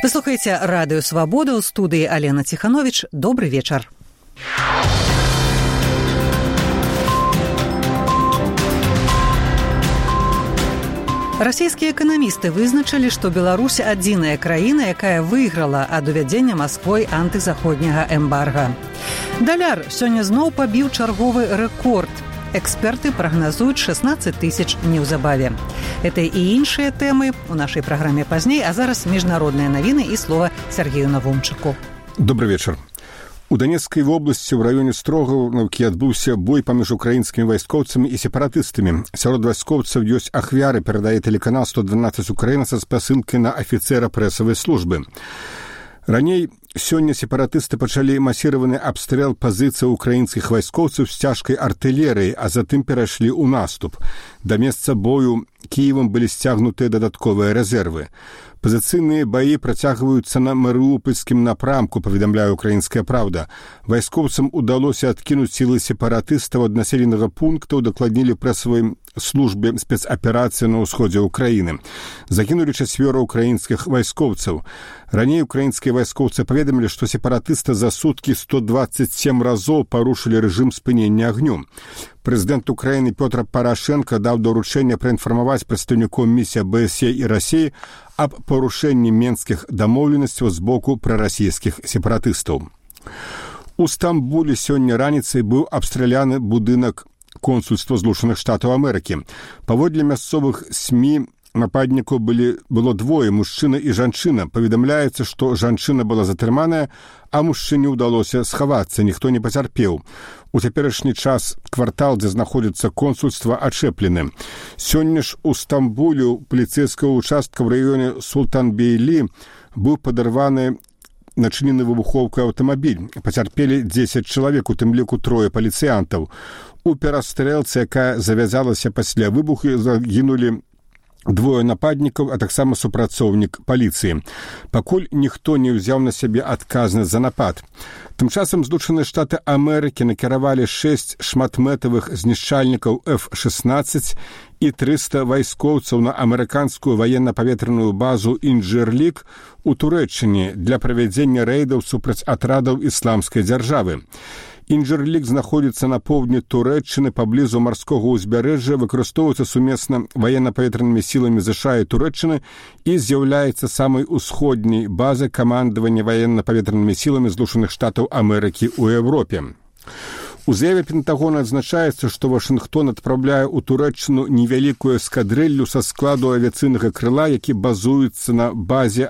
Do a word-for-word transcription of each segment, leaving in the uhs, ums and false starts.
Вы слухаеце радыё Свабода, ў студыі Алена Ціхановіч. Добры вечар. Расійскія эканамісты вызначылі, што Беларусь адзіная краіна, якая выйграла ад увядзення Масквой антызаходняга эмбарга. Даляр сёння зноў пабіў чарговы рэкорд. Эксперты прагназуюць шэснаццаць тысяч неўзабаве. Это і іншыя тэмы ў нашай праграме пазней, а зараз міжнародныя навіны і слова Сергею Навумчыку. Добрый вечар. У Донецкай вобласці ў раёне Строгаўкі адбыўся бой паміж украінскімі вайскоўцамі і сепаратыстамі. Сярод вайскоўцаў ёсць ахвяры, перадае тэлеканал сто дванаццаць Украіна са спасылкай на афіцэра прэсавай службы. Раней сёння сепаратысты пачалі масіраваны абстрэл пазіцый украінскіх вайскоўцаў з цяжкай артылерыяй, а затым перайшлі ў наступ. Да месца бою Кіевам былі сцягнутыя дадатковыя рэзервы. Пазіцыйныя баі працягваюцца на марыупольскім напрамку, паведамляе «Украінская правда». Вайскоўцам удалося адкінуць сілы сепаратыстаў ад населенага пункта, дакладнілі прэсавай службе спецаперацыі на ўсходзе ўкраіны. Загінулі чацвёра украінскіх вайскоўцаў. Раней украінскія вайскоўцы паведамілі, што сепаратысты за суткі сто дваццаць сем разоў парушылі рэжым спынення агню. Прэзідэнт Украіны Пётр Парашенко даў даручэнне праінфармаваць прадстаўніком місіі АБСЕ і Расіі аб парушэнні менскіх дамоўленасцяў з боку прарасійскіх сепаратыстаў. У Стамбуле сёння раніцай быў абстраляны будынак консульства Злучаных Штатаў Амерыкі. Паводле мясцовых СМІ нападнікаў былі, было двое, мужчына і жанчына. Паведамляецца, што жанчына была затрыманая, а мужчыне ўдалося схавацца, ніхто не пацярпеў. У цяперашні час квартал, дзе знаходзіцца консульства, ачэплены. Сёння ж у Стамбуле паліцэйскага участка ў раёне Султанбейлі быў падарваны начынены выбухоўкай аўтамабіль. Пацярпелі дзесяць чалавек, у тым ліку трое паліцыянтаў. У перастрэлцы, якая завязалася пасля выбуху, загінулі двое нападнікаў, а таксама супрацоўнік паліцыі. Пакуль ніхто не ўзяў на сябе адказнасць за напад. Тым часам Злучаныя Штаты Амерыкі накіравалі шэсць шматмэтавых знішчальнікаў эф шэснаццаць і трыста вайскоўцаў на амерыканскую ваенна-паветраную базу «Інджырлік» у Турэччыне для правядзення рэйдаў супраць атрадаў ісламскай дзяржавы. «Інджырлік» знаходзіцца на поўдні Турэччыны паблізу марскога ўзбярэжжа, выкарыстоўваецца сумесна ваенна-паветранымі сіламі ЗША і Турэччыны і з'яўляецца самай усходняй базай камандавання ваенна-паветранымі сіламі Злучаных Штатаў Амерыкі ў Еўропе. У заяве Пентагона адзначаецца, што Вашынгтон адпраўляе ў Турэччыну невялікую эскадрыллю са складу авіяцыйнага крыла, які базуецца на базе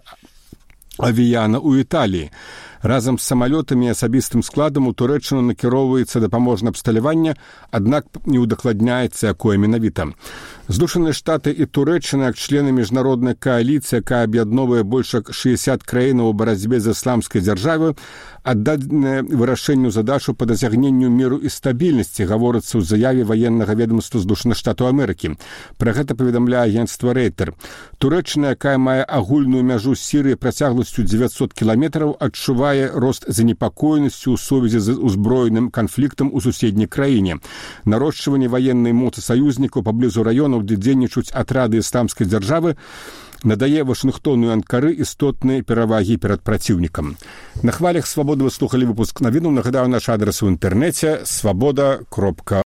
авіяна ў Італіі. Разам з самалётамі і асабістым складам у Турэччыну накіроўваецца дапаможнае абсталяванне, аднак не ўдакладняецца, якое менавіта. Злучаныя Штаты і Турэччына, як члены міжнароднай кааліцыі, якая аб'ядноўвае больш як шэсцьдзесят краінаў у барацьбе з ісламскай дзяржавай, аддадзеныя вырашэнню задачу па дасягненню міру і стабільнасці, гаворыцца ў заяве ваеннага ведамства Злучаных Штатаў Амерыкі. Пра гэта паведамляе агенцтва Рэйтер. Турэччына, якая мае агульную мяжу з Сірыяй працягласцю дзевяцьсот кіламетраў, адчувае рост занепакоенасці ў сувязі з узброеным канфліктам у суседняй краіне. Нарошчванне ваеннай моцы саюзнікаў паблізу раёнаў, дзе дзейнічаюць атрады ісламскай дзяржавы, надае Вашынгтону і Анкары істотныя перавагі перад праціўнікам. На хвалях «Свабоды» вы слухалі выпуск навінаў. Нагадаю, наш адрес у інтэрнэце свабода кропка